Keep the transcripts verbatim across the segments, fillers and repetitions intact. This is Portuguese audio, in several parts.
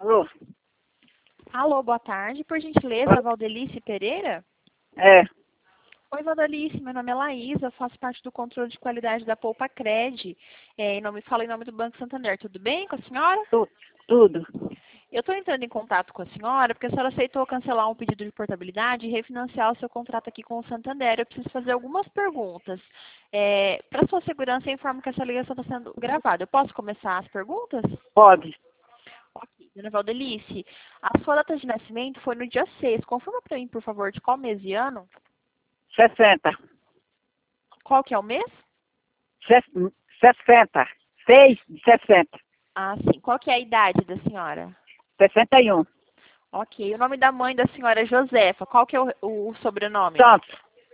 Alô? Alô, boa tarde. Por gentileza, Valdelice Pereira? É. Oi, Valdelice. Meu nome é Laísa, faço parte do controle de qualidade da Poupa Cred. É, em nome, falo em nome do Banco Santander. Tudo bem com a senhora? Tu, tudo. Eu estou entrando em contato com a senhora porque a senhora aceitou cancelar um pedido de portabilidade e refinanciar o seu contrato aqui com o Santander. Eu preciso fazer algumas perguntas. É, Para sua segurança, eu informo que essa ligação está sendo gravada. Eu posso começar as perguntas? Pode. Ok, dona Valdelice, a sua data de nascimento foi no dia seis. Confirma para mim, por favor, de qual mês e ano? sessenta. Qual que é o mês? Ses- sessenta. seis de sessenta. Ah, sim. Qual que é a idade da senhora? sessenta e um. Ok. O nome da mãe da senhora é Josefa. Qual que é o, o sobrenome? Santos.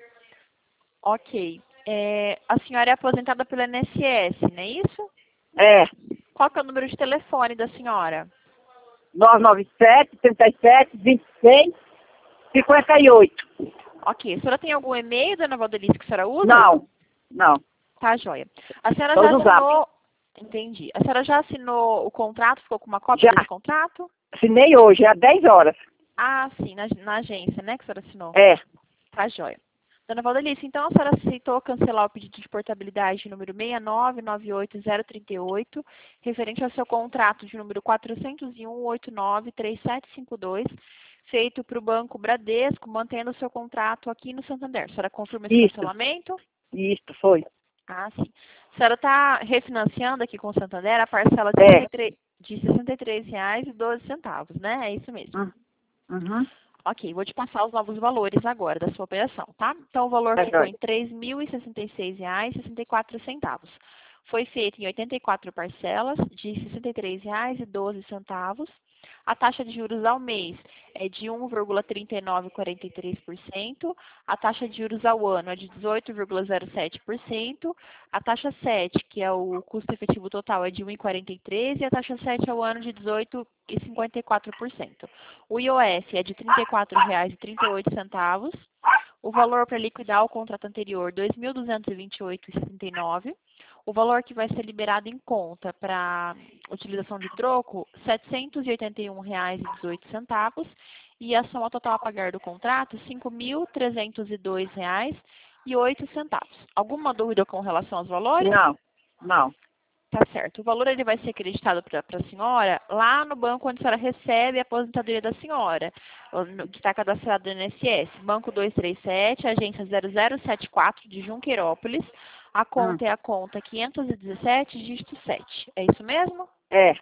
Ok. É, a senhora é aposentada pelo I N S S, não é isso? É. Qual que é o número de telefone da senhora? nove nove sete, trinta e sete, vinte e seis, cinquenta e oito. Ok. A senhora tem algum e-mail, dona Valdelice, que a senhora usa? Não. Não. Tá, joia. A senhora Só já no Zap. assinou... Entendi. A senhora já assinou o contrato? Ficou com uma cópia Já. desse contrato? Assinei hoje, há dez horas. Ah, sim, na, na agência, né, que a senhora assinou. É. Tá, joia. Dona Valdelice, então a senhora aceitou cancelar o pedido de portabilidade número seis nove nove oito zero três oito, referente ao seu contrato de número quatrocentos e um, oito nove três sete cinco dois, feito para o Banco Bradesco, mantendo o seu contrato aqui no Santander. A senhora confirma esse Isso. cancelamento? Isso, foi. Ah, sim. A senhora está refinanciando aqui com o Santander a parcela de É. sessenta e três de sessenta e três reais e doze centavos, né? É isso mesmo. Hum. Uhum. Ok, vou te passar os novos valores agora da sua operação, tá? Então, o valor Tá ficou joia. em três mil e sessenta e seis reais e sessenta e quatro centavos. Foi feito em oitenta e quatro parcelas de sessenta e três reais e doze centavos. A taxa de juros ao mês é de um vírgula trinta e nove quarenta e três por cento. A taxa de juros ao ano é de dezoito vírgula zero sete por cento. A taxa sete, que é o custo efetivo total, é de um vírgula quarenta e três por cento. E a taxa sete ao ano de dezoito vírgula cinquenta e quatro por cento. O I O F é de trinta e quatro reais e trinta e oito centavos. O valor para liquidar o contrato anterior, dois mil duzentos e vinte e oito reais e sessenta e nove centavos. O valor que vai ser liberado em conta para utilização de troco, setecentos e oitenta e um reais e dezoito centavos. E a soma total a pagar do contrato, cinco mil trezentos e dois reais e oito centavos. Alguma dúvida com relação aos valores? Não. Não. Tá certo. O valor ele vai ser acreditado para a senhora lá no banco onde a senhora recebe a aposentadoria da senhora, no- que está cadastrado no I N S S. Banco duzentos e trinta e sete, agência zero zero sete quatro de Junqueirópolis. A Hum. conta é a conta quinhentos e dezessete, dígito sete. É isso mesmo? É.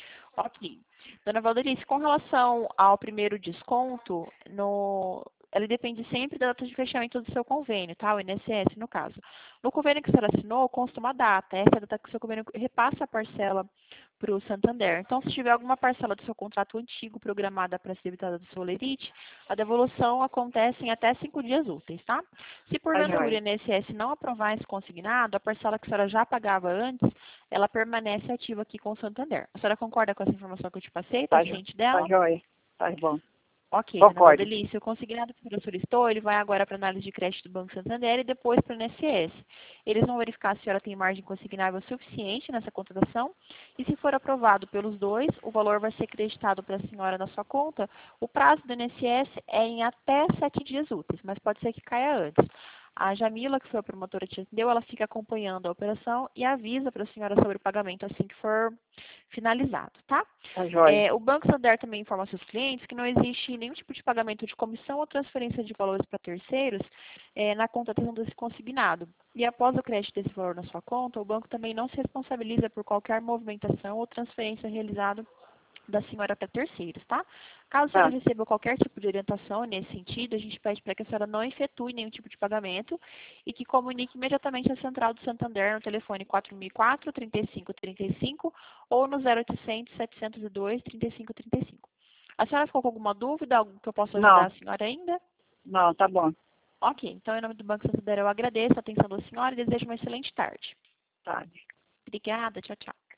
Ok. Dona Valdelice, com relação ao primeiro desconto, no, ele depende sempre da data de fechamento do seu convênio, tá? O I N S S, no caso. No convênio que a senhora assinou, consta uma data. Essa é a data que o seu convênio repassa a parcela para o Santander. Então, se tiver alguma parcela do seu contrato antigo programada para ser debitada do seu lerite, a devolução acontece em até cinco dias úteis, tá? Se Tá porventura o joia. I N S S não aprovar esse consignado, a parcela que a senhora já pagava antes, ela permanece ativa aqui com o Santander. A senhora concorda com essa informação que eu te passei? Está Tá, jo- ciente tá dela? joia. Tá bom. Ok, dona Concordo. Valdelice, o consignado que a senhora solicitou, ele vai agora para análise de crédito do Banco Santander e depois para o I N S S. Eles vão verificar se a senhora tem margem consignável suficiente nessa contratação e se for aprovado pelos dois, o valor vai ser creditado para a senhora na sua conta. O prazo do I N S S é em até sete dias úteis, mas pode ser que caia antes. A Jamila, que foi a promotora que te atendeu, ela fica acompanhando a operação e avisa para a senhora sobre o pagamento assim que for finalizado, tá? Tá joia. É, o Banco Santander também informa aos seus clientes que não existe nenhum tipo de pagamento de comissão ou transferência de valores para terceiros é, na contratação desse consignado. E após o crédito desse valor na sua conta, o banco também não se responsabiliza por qualquer movimentação ou transferência realizada da senhora para terceiros, tá? Caso a senhora Tá. receba qualquer tipo de orientação nesse sentido, a gente pede para que a senhora não efetue nenhum tipo de pagamento e que comunique imediatamente a central do Santander no telefone quatro mil e quatro, trinta e cinco trinta e cinco ou no zero oitocentos, setecentos e dois, trinta e cinco trinta e cinco. A senhora ficou com alguma dúvida, algo que eu possa ajudar Não. a senhora ainda? Não, tá bom. Ok, então em nome do Banco Santander eu agradeço a atenção da senhora e desejo uma excelente tarde. Tá. Obrigada, tchau, tchau.